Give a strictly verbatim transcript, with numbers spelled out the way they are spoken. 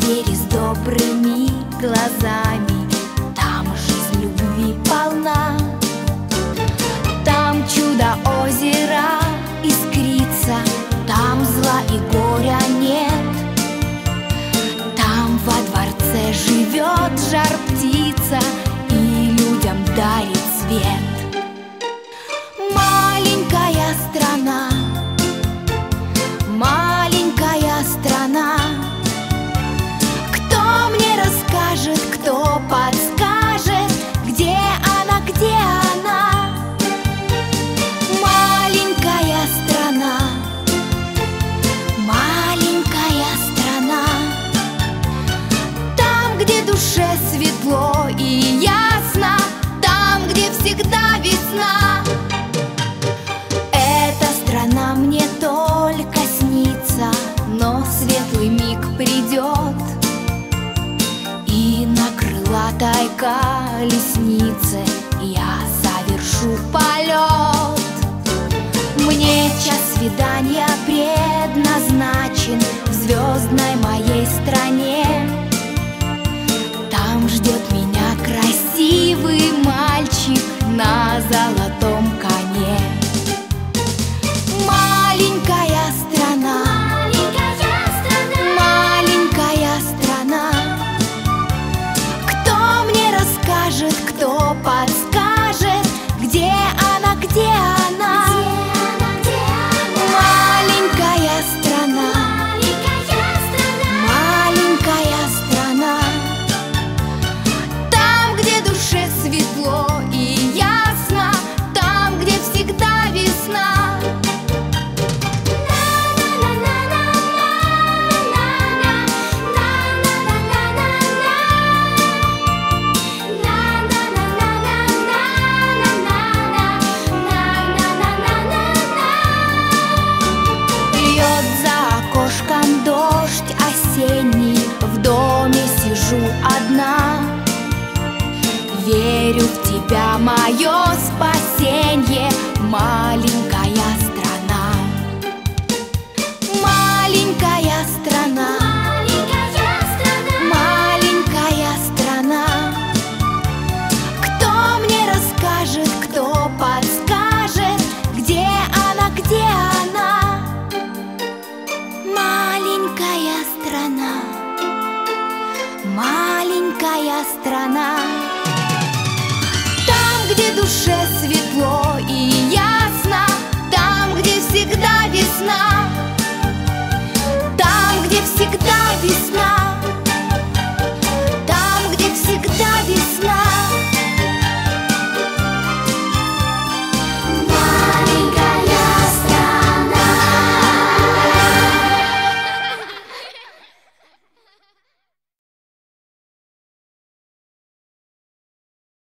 двери с добрыми глазами. Там жизнь любви полна. Там чудо озера искрится, там зла и горя нет. Там во дворце живет жар-птица и людям дарит свет. Маленькая страна, маленькая страна, кто мне расскажет, кто подскажет, где она, где она? Маленькая страна, маленькая страна, там, где душе светло и ясно, там, где всегда весна. Эта страна мне только снится, но светлый миг придет, и на крылатой колеснице я совершу полет. Мне час свидания предназначен в звездной моей стране. Там ждет меня красивый мальчик на золотом коне. Маленькая страна, маленькая страна, маленькая страна, кто мне расскажет, кто подскажет, где она, где она? Маленькая страна, маленькая страна, там, где душе светло и ясно, там, где всегда весна. Льет за окошком дождь осенний, в доме сижу одна. Верю в тебя, мое спасенье, маленькая страна. Маленькая страна, маленькая страна, кто мне расскажет, кто подскажет, где она, где она? Маленькая страна, маленькая страна.